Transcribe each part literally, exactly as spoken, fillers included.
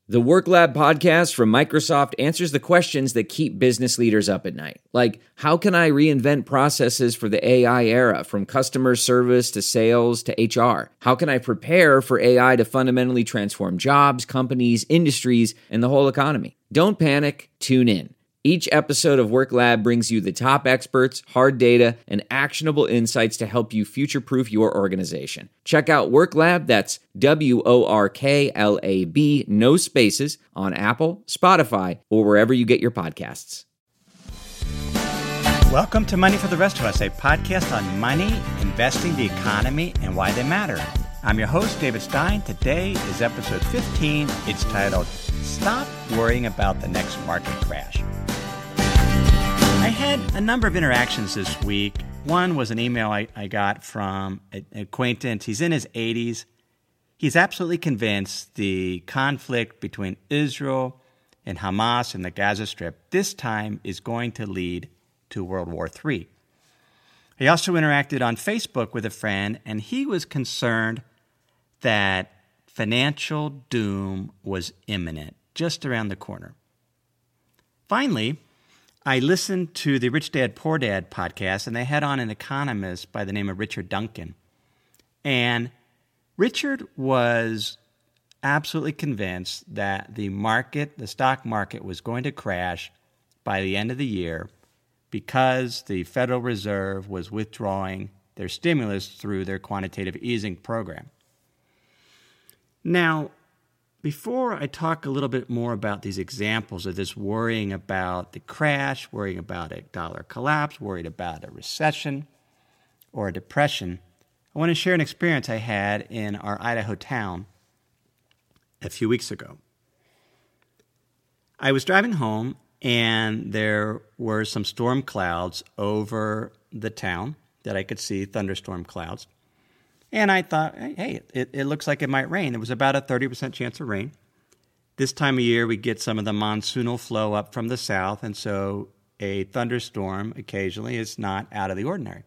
The Work Lab podcast from Microsoft answers the questions that keep business leaders up at night. Like, how can I reinvent processes for the A I era, from customer service to sales to H R? How can I prepare for A I to fundamentally transform jobs, companies, industries, and the whole economy? Don't panic, tune in. Each episode of Work Lab brings you the top experts, hard data, and actionable insights to help you future-proof your organization. Check out Work Lab, that's W O R K L A B, no spaces, on Apple, Spotify, or wherever you get your podcasts. Welcome to Money for the Rest of Us, a podcast on money, investing, the economy, and why they matter. I'm your host, David Stein. Today is episode fifteen. It's titled, Stop Worrying About the Next Market Crash. I had a number of interactions this week. One was an email I, I got from an acquaintance. He's in his eighties. He's absolutely convinced the conflict between Israel and Hamas and the Gaza Strip this time is going to lead to World War Three. I also interacted on Facebook with a friend, and he was concerned that financial doom was imminent, just around the corner. Finally, I listened to the Rich Dad, Poor Dad podcast, and they had on an economist by the name of Richard Duncan. And Richard was absolutely convinced that the market, the stock market, was going to crash by the end of the year because the Federal Reserve was withdrawing their stimulus through their quantitative easing program. Now, before I talk a little bit more about these examples of this worrying about the crash, worrying about a dollar collapse, worried about a recession or a depression, I want to share an experience I had in our Idaho town a few weeks ago. I was driving home, and there were some storm clouds over the town that I could see, thunderstorm clouds. And I thought, hey, it, it looks like it might rain. There was about a thirty percent chance of rain. This time of year, we get some of the monsoonal flow up from the south, and so a thunderstorm occasionally is not out of the ordinary.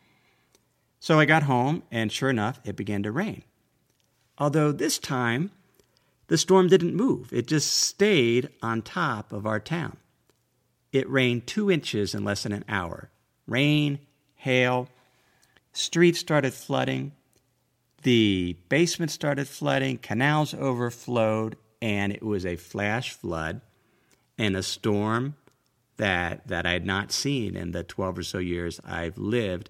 So I got home, and sure enough, it began to rain. Although this time, the storm didn't move. It just stayed on top of our town. It rained two inches in less than an hour. Rain, hail, streets started flooding. The basement started flooding, canals overflowed, and it was a flash flood and a storm that that I had not seen in the twelve or so years I've lived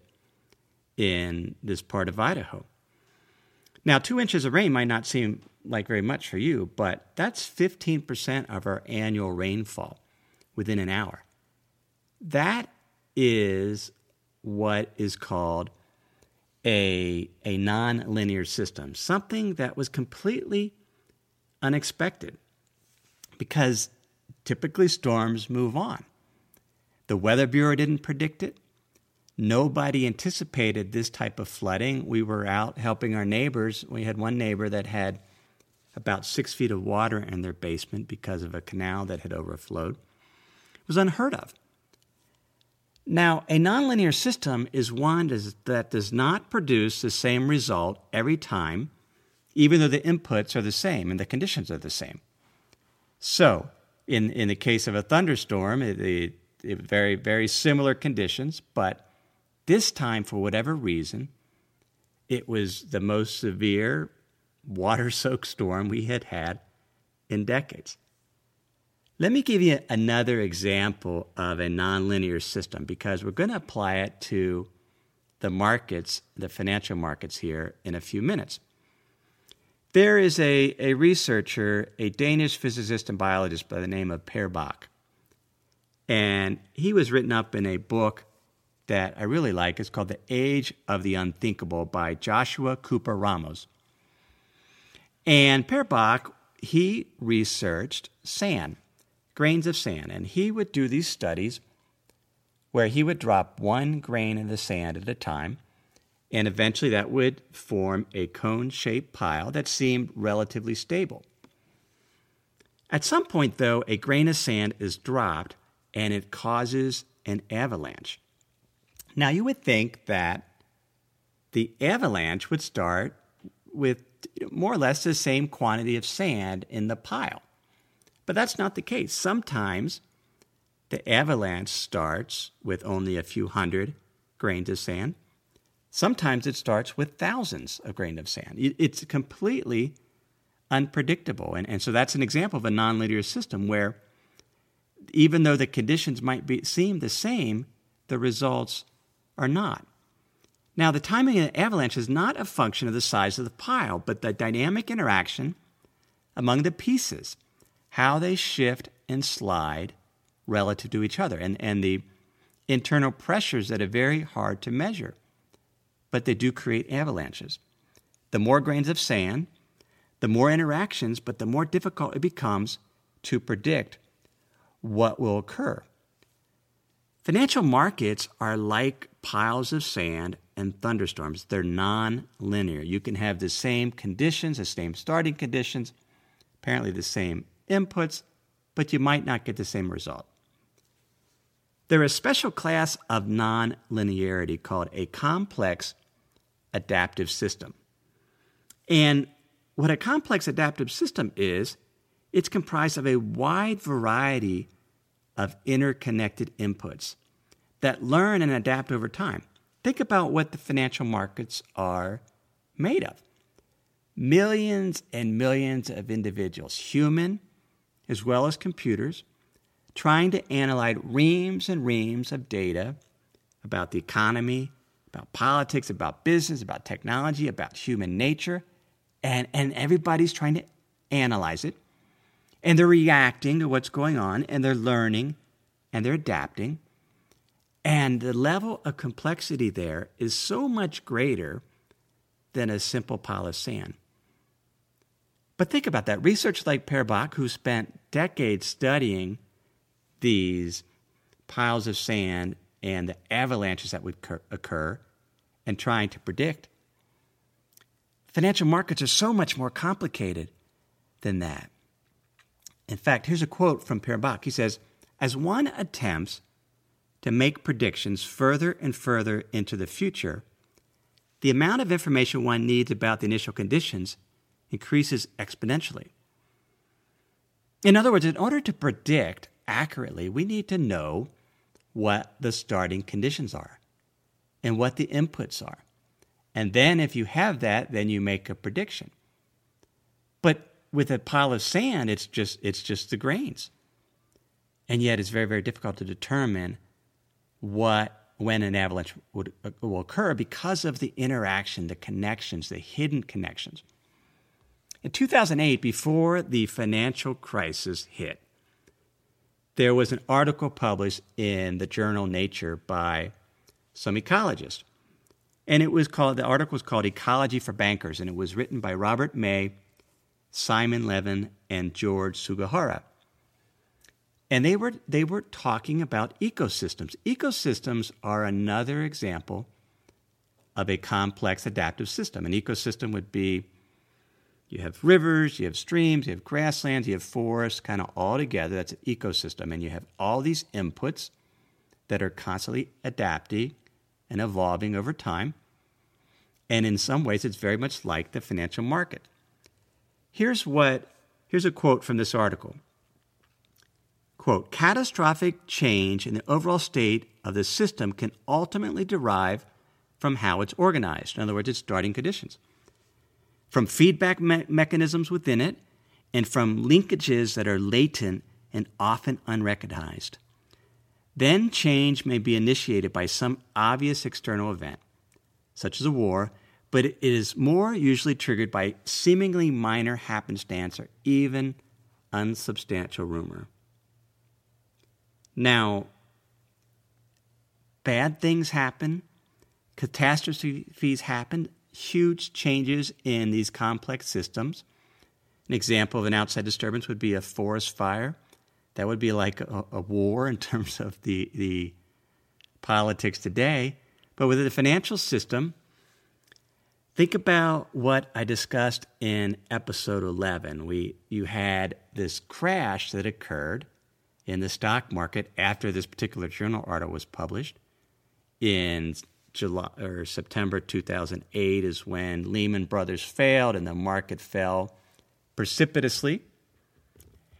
in this part of Idaho. Now, two inches of rain might not seem like very much for you, but that's fifteen percent of our annual rainfall within an hour. That is what is called a, a non-linear system, something that was completely unexpected because typically storms move on. The Weather Bureau didn't predict it. Nobody anticipated this type of flooding. We were out helping our neighbors. We had one neighbor that had about six feet of water in their basement because of a canal that had overflowed. It was unheard of. Now, a nonlinear system is one that does not produce the same result every time, even though the inputs are the same and the conditions are the same. So, in, in the case of a thunderstorm, it, it, it very, very similar conditions, but this time, for whatever reason, it was the most severe water-soaked storm we had had in decades. Let me give you another example of a nonlinear system because we're going to apply it to the markets, the financial markets here in a few minutes. There is a, a researcher, a Danish physicist and biologist by the name of Per Bak, and he was written up in a book that I really like. It's called The Age of the Unthinkable by Joshua Cooper Ramos. And Per Bak, he researched sand, grains of sand, and he would do these studies where he would drop one grain in the sand at a time, and eventually that would form a cone-shaped pile that seemed relatively stable. At some point, though, a grain of sand is dropped, and it causes an avalanche. Now, you would think that the avalanche would start with more or less the same quantity of sand in the pile. But that's not the case. Sometimes the avalanche starts with only a few hundred grains of sand. Sometimes it starts with thousands of grains of sand. It's completely unpredictable. And, and so that's an example of a nonlinear system where even though the conditions might be, seem the same, the results are not. Now, the timing of the avalanche is not a function of the size of the pile, but the dynamic interaction among the pieces, how they shift and slide relative to each other, and, and the internal pressures that are very hard to measure, but they do create avalanches. The more grains of sand, the more interactions, but the more difficult it becomes to predict what will occur. Financial markets are like piles of sand and thunderstorms. They're non-linear. You can have the same conditions, the same starting conditions, apparently the same inputs, but you might not get the same result. They're a special class of non-linearity called a complex adaptive system. And what a complex adaptive system is, it's comprised of a wide variety of interconnected inputs that learn and adapt over time. Think about what the financial markets are made of. Millions and millions of individuals, human as well as computers, trying to analyze reams and reams of data about the economy, about politics, about business, about technology, about human nature, and, and everybody's trying to analyze it, and they're reacting to what's going on, and they're learning, and they're adapting, and the level of complexity there is so much greater than a simple pile of sand. But think about that. Researchers like Per Bak, who spent decades studying these piles of sand and the avalanches that would occur and trying to predict. Financial markets are so much more complicated than that. In fact, here's a quote from Per Bak. He says, "As one attempts to make predictions further and further into the future, the amount of information one needs about the initial conditions increases exponentially." In other words, in order to predict accurately, we need to know what the starting conditions are and what the inputs are. And then if you have that, then you make a prediction. But with a pile of sand, it's just it's just the grains. And yet it's very, very difficult to determine what when an avalanche would, uh, will occur because of the interaction, the connections, the hidden connections. In two thousand eight, before the financial crisis hit, there was an article published in the journal Nature by some ecologists. And it was called, the article was called Ecology for Bankers, and it was written by Robert May, Simon Levin, and George Sugihara. And they were they were talking about ecosystems. Ecosystems are another example of a complex adaptive system. An ecosystem would be, you have rivers, you have streams, you have grasslands, you have forests, kind of all together. That's an ecosystem. And you have all these inputs that are constantly adapting and evolving over time. And in some ways, it's very much like the financial market. Here's what, here's a quote from this article. Quote, "Catastrophic change in the overall state of the system can ultimately derive from how it's organized." In other words, its starting conditions. From feedback me- mechanisms within it, and from linkages that are latent and often unrecognized. Then change may be initiated by some obvious external event, such as a war, but it is more usually triggered by seemingly minor happenstance or even unsubstantial rumor. Now, bad things happen, catastrophes happen, huge changes in these complex systems. An example of an outside disturbance would be a forest fire. That would be like a, a war in terms of the, the politics today. But with the financial system, think about what I discussed in episode eleven. We you had this crash that occurred in the stock market after this particular journal article was published. In July or September two thousand eight is when Lehman Brothers failed and the market fell precipitously.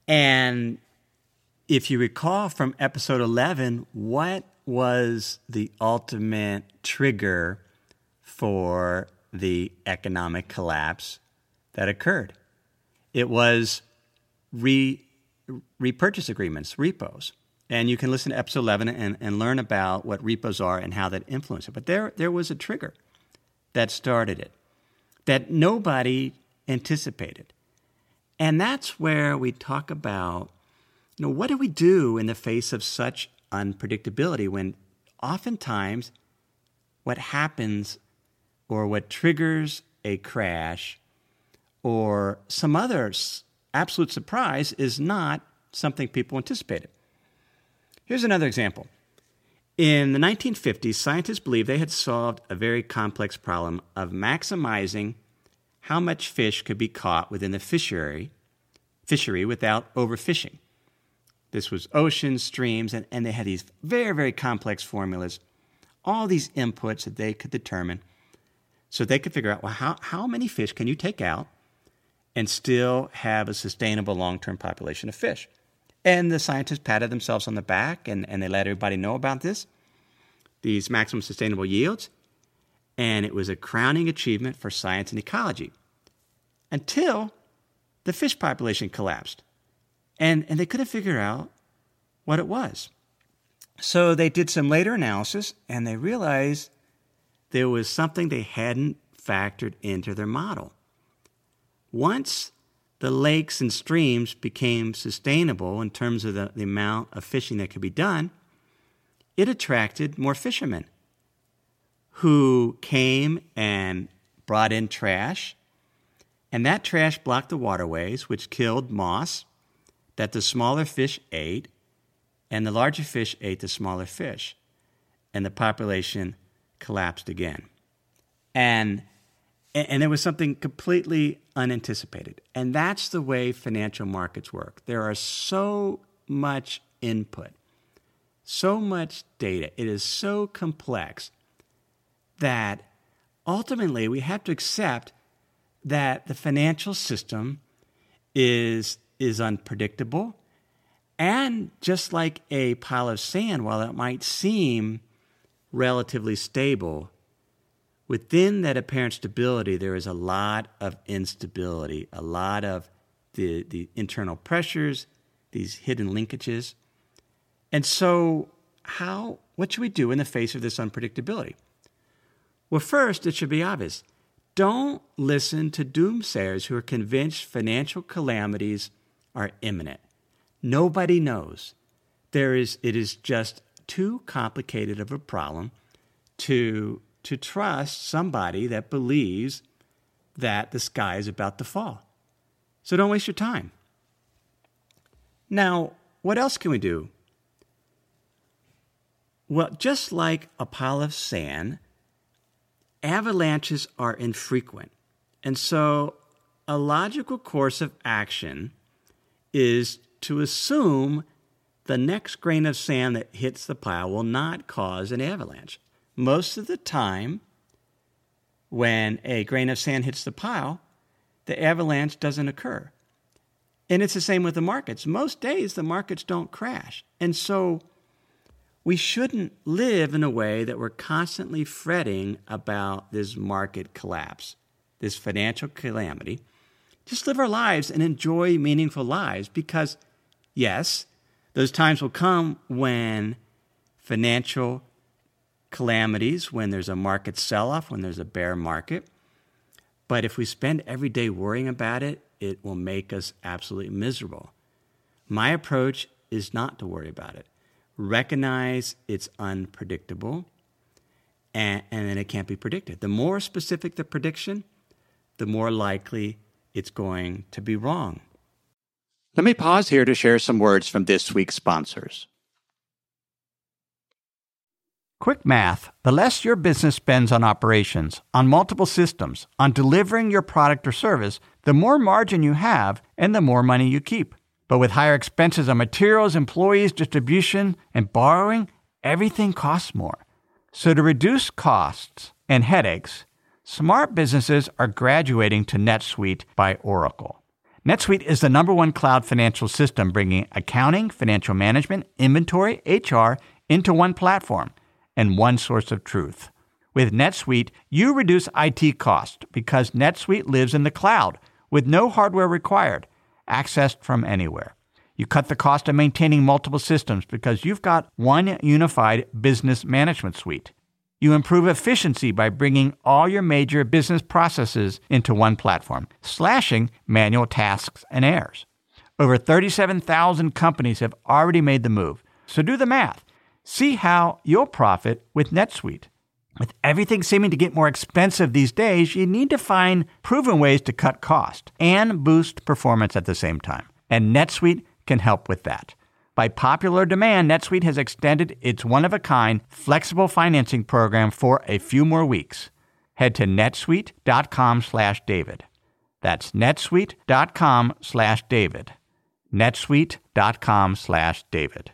And if you recall from episode eleven, what was the ultimate trigger for the economic collapse that occurred? It was re, repurchase agreements, repos. And you can listen to episode eleven and, and learn about what repos are and how that influence it. But there, there was a trigger that started it that nobody anticipated. And that's where we talk about, you know, what do we do in the face of such unpredictability when oftentimes what happens or what triggers a crash or some other absolute surprise is not something people anticipated. Here's another example. In the nineteen fifties, scientists believed they had solved a very complex problem of maximizing how much fish could be caught within the fishery, fishery without overfishing. This was oceans, streams, and, and they had these very, very complex formulas, all these inputs that they could determine so they could figure out, well, how, how many fish can you take out and still have a sustainable long-term population of fish? And the scientists patted themselves on the back and, and they let everybody know about this, these maximum sustainable yields. And it was a crowning achievement for science and ecology until the fish population collapsed. And, and they couldn't figure out what it was. So they did some later analysis and they realized there was something they hadn't factored into their model. Once the lakes and streams became sustainable in terms of the, the amount of fishing that could be done, it attracted more fishermen who came and brought in trash, and that trash blocked the waterways, which killed moss that the smaller fish ate, and the larger fish ate the smaller fish, and the population collapsed again. And, and there was something completely unanticipated. And that's the way financial markets work. There are so much input, so much data. It is so complex that ultimately we have to accept that the financial system is, is unpredictable. And just like a pile of sand, while it might seem relatively stable, within that apparent stability, there is a lot of instability, a lot of the, the internal pressures, these hidden linkages. And so how, what should we do in the face of this unpredictability? Well, first, it should be obvious. Don't listen to doomsayers who are convinced financial calamities are imminent. Nobody knows. There is, it is just too complicated of a problem to, to trust somebody that believes that the sky is about to fall. So don't waste your time. Now, what else can we do? Well, just like a pile of sand, avalanches are infrequent. And so a logical course of action is to assume the next grain of sand that hits the pile will not cause an avalanche. Most of the time, when a grain of sand hits the pile, the avalanche doesn't occur. And it's the same with the markets. Most days, the markets don't crash. And so we shouldn't live in a way that we're constantly fretting about this market collapse, this financial calamity. Just live our lives and enjoy meaningful lives because, yes, those times will come when financial calamities, when there's a market sell-off, when there's a bear market. But if we spend every day worrying about it, it will make us absolutely miserable. My approach is not to worry about it. Recognize it's unpredictable, and, and then it can't be predicted. The more specific the prediction, the more likely it's going to be wrong. Let me pause here to share some words from this week's sponsors. Quick math. The less your business spends on operations, on multiple systems, on delivering your product or service, the more margin you have and the more money you keep. But with higher expenses on materials, employees, distribution, and borrowing, everything costs more. So to reduce costs and headaches, smart businesses are graduating to NetSuite by Oracle. NetSuite is the number one cloud financial system bringing accounting, financial management, inventory, H R into one platform and one source of truth. With NetSuite, you reduce I T costs because NetSuite lives in the cloud with no hardware required, accessed from anywhere. You cut the cost of maintaining multiple systems because you've got one unified business management suite. You improve efficiency by bringing all your major business processes into one platform, slashing manual tasks and errors. Over thirty-seven thousand companies have already made the move. So do the math. See how you'll profit with NetSuite. With everything seeming to get more expensive these days, you need to find proven ways to cut cost and boost performance at the same time. And NetSuite can help with that. By popular demand, NetSuite has extended its one-of-a-kind flexible financing program for a few more weeks. Head to netsuite.com slash David. That's netsuite.com slash David. netsuite.com slash David.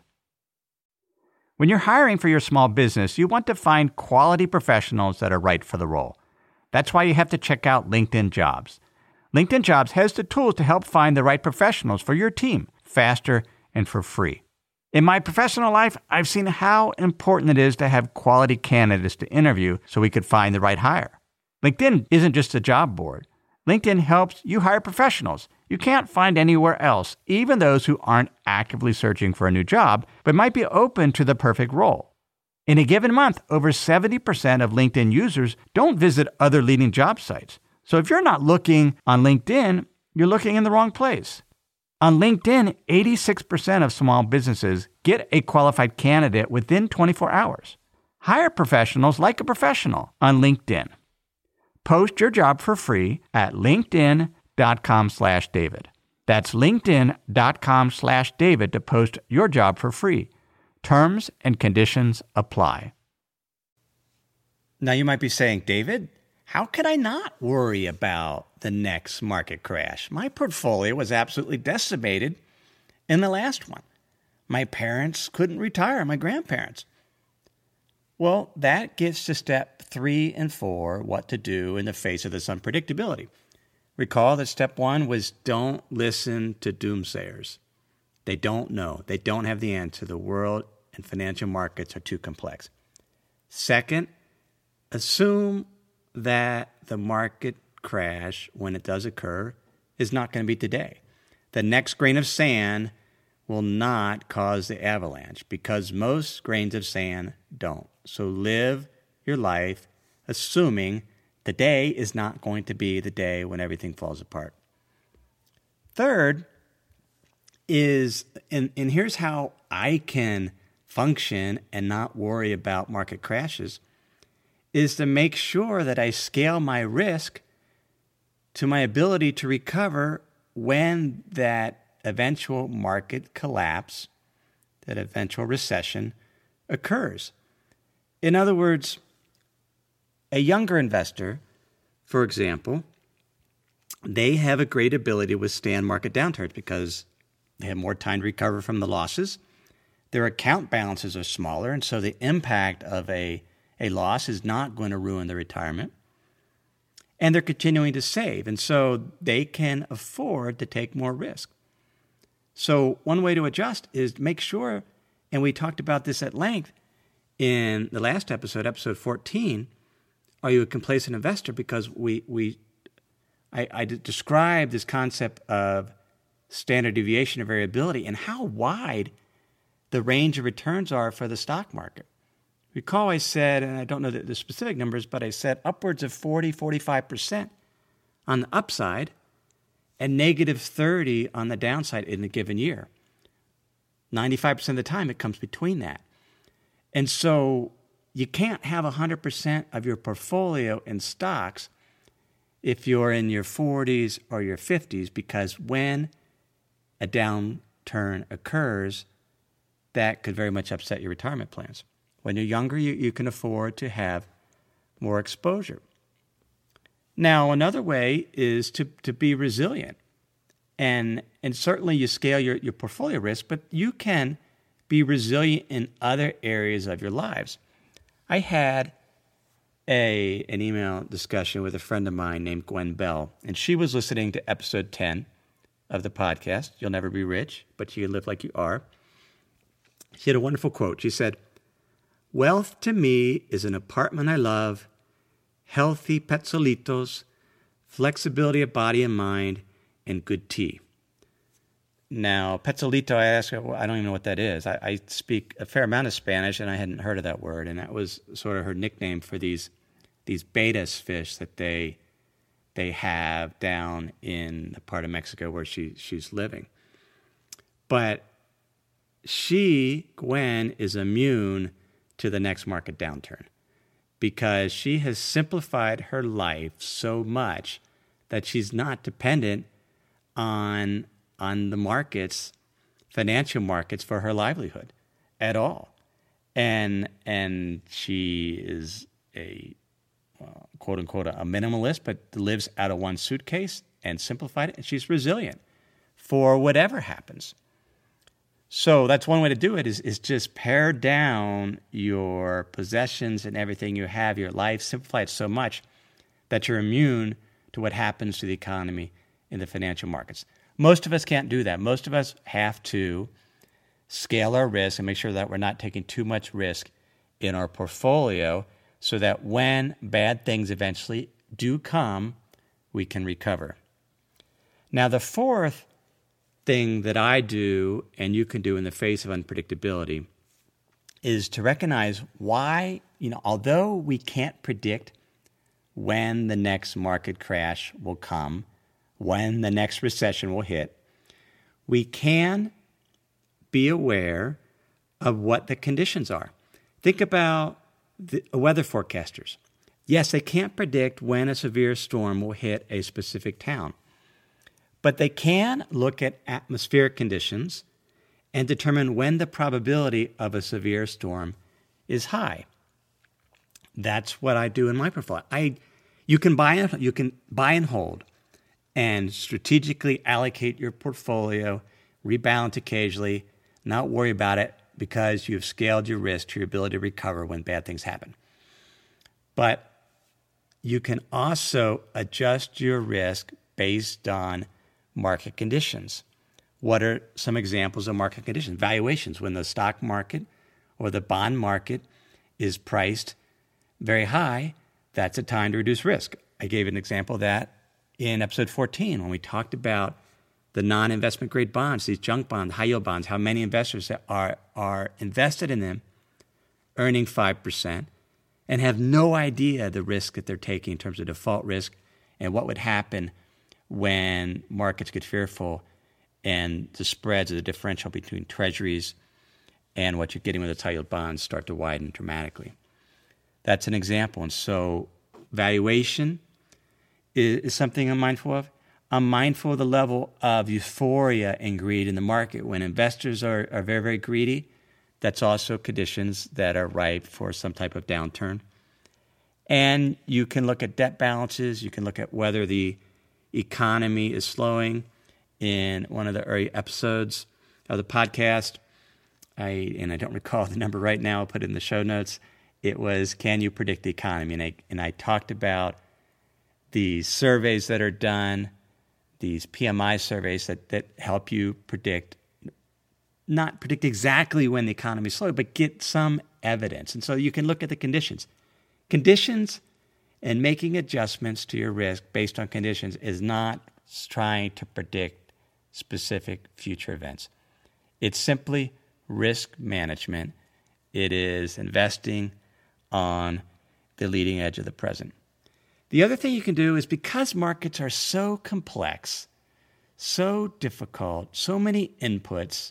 When you're hiring for your small business, you want to find quality professionals that are right for the role. That's why you have to check out LinkedIn Jobs. LinkedIn Jobs has the tools to help find the right professionals for your team faster and for free. In my professional life, I've seen how important it is to have quality candidates to interview so we could find the right hire. LinkedIn isn't just a job board. LinkedIn helps you hire professionals you can't find anywhere else, even those who aren't actively searching for a new job, but might be open to the perfect role. In a given month, over seventy percent of LinkedIn users don't visit other leading job sites. So if you're not looking on LinkedIn, you're looking in the wrong place. On LinkedIn, eighty-six percent of small businesses get a qualified candidate within twenty-four hours. Hire professionals like a professional on LinkedIn. Post your job for free at linkedin.com slash David. That's linkedin.com slash David to post your job for free. Terms and conditions apply. Now you might be saying, David, how could I not worry about the next market crash? My portfolio was absolutely decimated in the last one. My parents couldn't retire, my grandparents. Well, that gets to step three and four, what to do in the face of this unpredictability. Recall that step one was don't listen to doomsayers. They don't know. They don't have the answer. The world and financial markets are too complex. Second, assume that the market crash, when it does occur, is not going to be today. The next grain of sand will not cause the avalanche because most grains of sand don't. So live your life assuming the day is not going to be the day when everything falls apart. Third is, and, and here's how I can function and not worry about market crashes, is to make sure that I scale my risk to my ability to recover when that eventual market collapse, that eventual recession occurs. In other words, a younger investor, for example, they have a great ability to withstand market downturns because they have more time to recover from the losses. Their account balances are smaller, and so the impact of a, a loss is not going to ruin their retirement. And they're continuing to save, and so they can afford to take more risk. So one way to adjust is to make sure, and we talked about this at length in the last episode, episode fourteen, are you a complacent investor? Because we we I, I described this concept of standard deviation or variability and how wide the range of returns are for the stock market. Recall I said, and I don't know the, the specific numbers, but I said upwards of forty, forty-five percent on the upside and negative thirty on the downside in a given year. ninety-five percent of the time it comes between that. And so you can't have one hundred percent of your portfolio in stocks if you're in your forties or your fifties, because when a downturn occurs, that could very much upset your retirement plans. When you're younger, you, you can afford to have more exposure. Now, another way is to, to be resilient. And, and certainly you scale your, your portfolio risk, but you can be resilient in other areas of your lives. I had a an email discussion with a friend of mine named Gwen Bell, and she was listening to episode ten of the podcast, You'll Never Be Rich, but You Can Live Like You Are. She had a wonderful quote. She said, "Wealth to me is an apartment I love, healthy petzolitos, flexibility of body and mind, and good tea." Now, petzolito, I asked her, well, I don't even know what that is. I, I speak a fair amount of Spanish, and I hadn't heard of that word, and that was sort of her nickname for these these betas fish that they they have down in the part of Mexico where she she's living. But she, Gwen, is immune to the next market downturn because she has simplified her life so much that she's not dependent on on the markets, financial markets, for her livelihood at all. And and she is a uh, quote unquote a minimalist, but lives out of one suitcase and simplified it. And she's resilient for whatever happens. So that's one way to do it is, is just pare down your possessions and everything you have, your life, simplify it so much that you're immune to what happens to the economy in the financial markets. Most of us can't do that. Most of us have to scale our risk and make sure that we're not taking too much risk in our portfolio so that when bad things eventually do come, we can recover. Now, the fourth thing that I do and you can do in the face of unpredictability is to recognize why, you know, although we can't predict when the next market crash will come, when the next recession will hit, we can be aware of what the conditions are. Think about the weather forecasters. Yes, they can't predict when a severe storm will hit a specific town, but they can look at atmospheric conditions and determine when the probability of a severe storm is high. That's what I do in my portfolio. I, you can buy and, you can buy and hold and strategically allocate your portfolio, rebalance occasionally, not worry about it because you've scaled your risk to your ability to recover when bad things happen. But you can also adjust your risk based on market conditions. What are some examples of market conditions? Valuations. When the stock market or the bond market is priced very high, that's a time to reduce risk. I gave an example of that in episode fourteen when we talked about the non-investment grade bonds, these junk bonds, high yield bonds, how many investors are, are invested in them, earning five percent, and have no idea the risk that they're taking in terms of default risk and what would happen when markets get fearful and the spreads of the differential between treasuries and what you're getting with the high yield bonds start to widen dramatically. That's an example. And so valuation is, is something I'm mindful of. I'm mindful of the level of euphoria and greed in the market. When investors are, are very, very greedy, that's also conditions that are ripe for some type of downturn. And you can look at debt balances. You can look at whether the economy is slowing. In one of the early episodes of the podcast, I and I don't recall the number right now, I'll put it in the show notes. It was, can you predict the economy? And I, and I talked about the surveys that are done, these P M I surveys that, that help you predict, not predict exactly when the economy is slow, but get some evidence. And so you can look at the conditions. Conditions and making adjustments to your risk based on conditions is not trying to predict specific future events. It's simply risk management. It is investing on the leading edge of the present. The other thing you can do is, because markets are so complex, so difficult, so many inputs,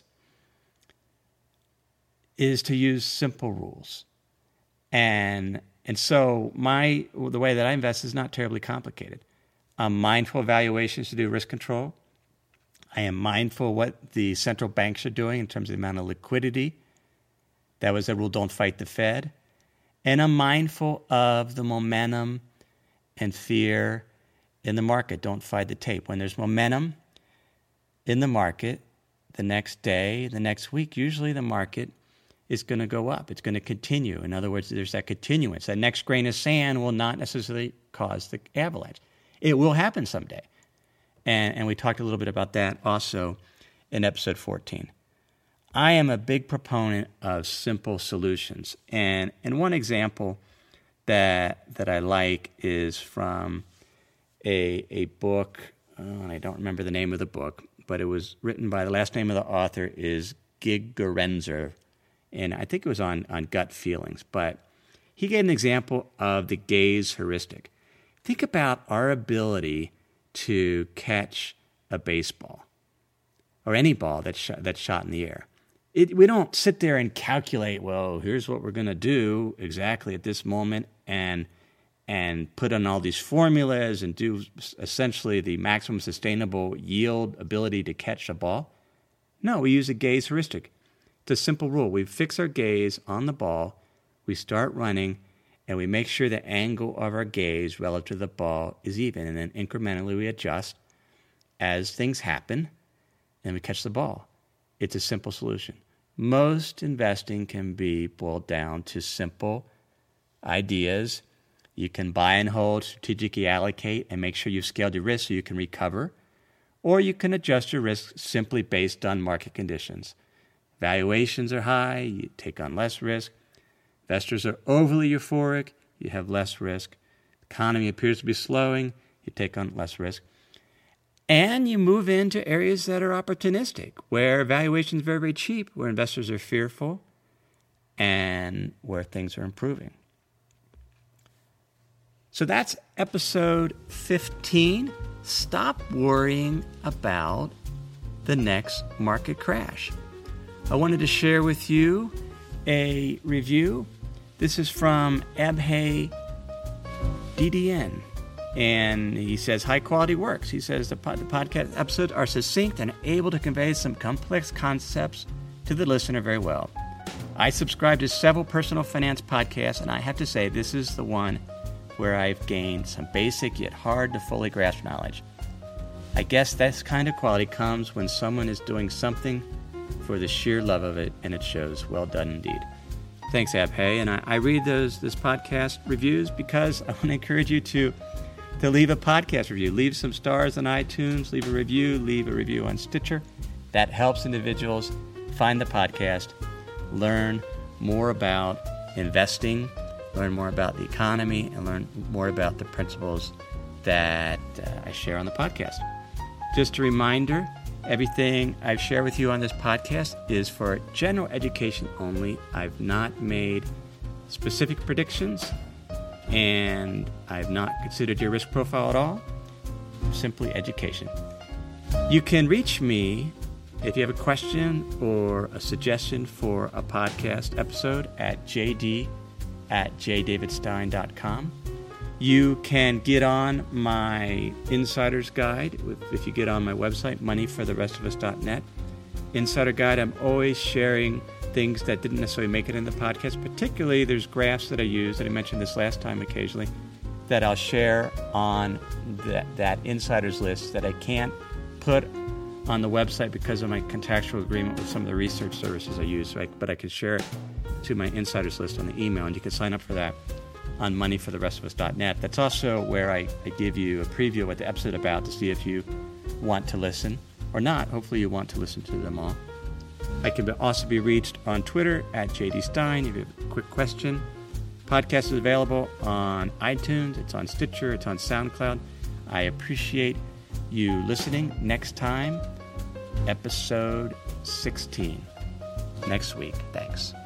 is to use simple rules. And and so my the way that I invest is not terribly complicated. I'm mindful of valuations to do risk control. I am mindful of what the central banks are doing in terms of the amount of liquidity. That was the rule, don't fight the Fed. And I'm mindful of the momentum and fear in the market. Don't fight the tape. When there's momentum in the market, the next day, the next week, usually the market is going to go up. It's going to continue. In other words, there's that continuance. That next grain of sand will not necessarily cause the avalanche. It will happen someday. And, and we talked a little bit about that also in episode fourteen. I am a big proponent of simple solutions. And, and one example that that I like is from a, a book, oh, and I don't remember the name of the book, but it was written by, the last name of the author is Gigerenzer, and I think it was on, on gut feelings. But he gave an example of the gaze heuristic. Think about our ability to catch a baseball or any ball that's shot, that's shot in the air. It, we don't sit there and calculate, well, here's what we're going to do exactly at this moment and and put on all these formulas and do essentially the maximum sustainable yield ability to catch a ball. No, we use a gaze heuristic. It's a simple rule. We fix our gaze on the ball, we start running, and we make sure the angle of our gaze relative to the ball is even, and then incrementally we adjust as things happen, and we catch the ball. It's a simple solution. Most investing can be boiled down to simple ideas. You can buy and hold, strategically allocate, and make sure you've scaled your risk so you can recover. Or you can adjust your risk simply based on market conditions. Valuations are high, you take on less risk. Investors are overly euphoric, you have less risk. The economy appears to be slowing, you take on less risk. And you move into areas that are opportunistic, where valuations are very, very cheap, where investors are fearful, and where things are improving. So that's episode fifteen. Stop worrying about the next market crash. I wanted to share with you a review. This is from Abhay D D N. And he says, high quality works. He says the, pod, the podcast episodes are succinct and able to convey some complex concepts to the listener very well. I subscribe to several personal finance podcasts, and I have to say this is the one where I've gained some basic yet hard to fully grasp knowledge. I guess this kind of quality comes when someone is doing something for the sheer love of it, and it shows. Well done indeed. Thanks, Abhay. And I, I read those this podcast reviews because I want to encourage you to to leave a podcast review. Leave some stars on iTunes, leave a review, leave a review on Stitcher. That helps individuals find the podcast, learn more about investing, learn more about the economy, and learn more about the principles that uh, I share on the podcast. Just a reminder, everything I've shared with you on this podcast is for general education only. I've not made specific predictions, and I've not considered your risk profile at all. Simply education. You can reach me if you have a question or a suggestion for a podcast episode at jd at j david stein dot com. You can get on my Insider's Guide if you get on my website, money for the rest of us dot net. Insider Guide, I'm always sharing things that didn't necessarily make it in the podcast. Particularly, there's graphs that I use, and I mentioned this last time occasionally, that I'll share on that, that Insider's list that I can't put on the website because of my contractual agreement with some of the research services I use, so I, but I can share it to my Insider's list on the email, and you can sign up for that on money for the rest of us dot net. That's also where I, I give you a preview of what the episode is about to see if you want to listen or not. Hopefully you want to listen to them all. I can also be reached on Twitter at J D Stein if you have a quick question. Podcast is available on iTunes, it's on Stitcher, it's on SoundCloud. I appreciate you listening. Next time, episode sixteen. Next week. Thanks.